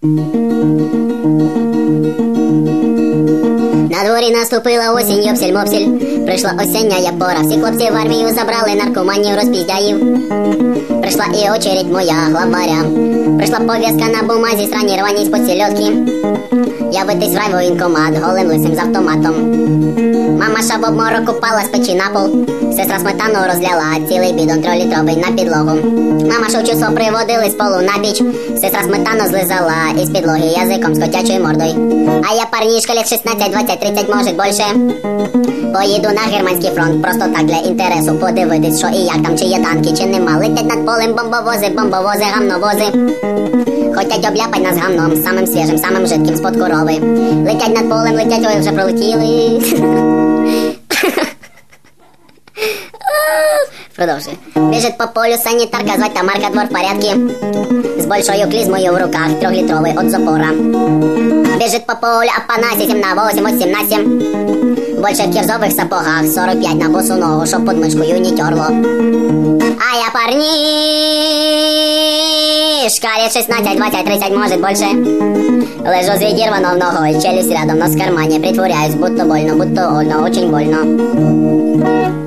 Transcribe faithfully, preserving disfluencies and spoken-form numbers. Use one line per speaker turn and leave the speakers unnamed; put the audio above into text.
На дворі наступила осінь, йопсель-мопсель. Прийшла осіння пора, всі хлопці в армію забрали, наркоманів розпіздяїв. Прийшла і очередь моя главаря. Прийшла пов'язка на бумазі, срані рвані з-под сільотки. Явитись в райвоєнкомат, голим лисим з автоматом. Мамаша в обморок упала з печі на пол. Сестра сметану розляла, цілий бідон трьохлітровий на підлогу. Мамашу в число приводили з полу на біч. Сестра сметану злизала із підлоги язиком з котячою мордою. А я парнішка лет шістнадцять, двадцять, тридцять, може більше. Поїду на германський фронт, просто так для інтересу подивитись, що і як там, чи є танки, чи нема. Летять над полем бомбовози, бомбовози, гамновози. Хотять обляпать нас гамном, самим свіжим, самим жидким з-под корови. Летять над полем, летять, ой, вже пролетіли. Продовжуй. Біжить по полю санітарка, звать Тамарка, двор в порядке. З большою клізмою в руках, трьохлітровий от запора. Біжить по полю Апанасій, сім на восемь, от сім на сім. Больше в кірзових сапогах, сорок п'ять на босу ногу, щоб под мишкою не терло. А я парнішка, лет шістнадцять, двадцять, тридцять, може більше. Лежу з відірвано ногою, челюсть рядом, нос в кармані, притворяюсь, будто больно, будто больно, очень больно.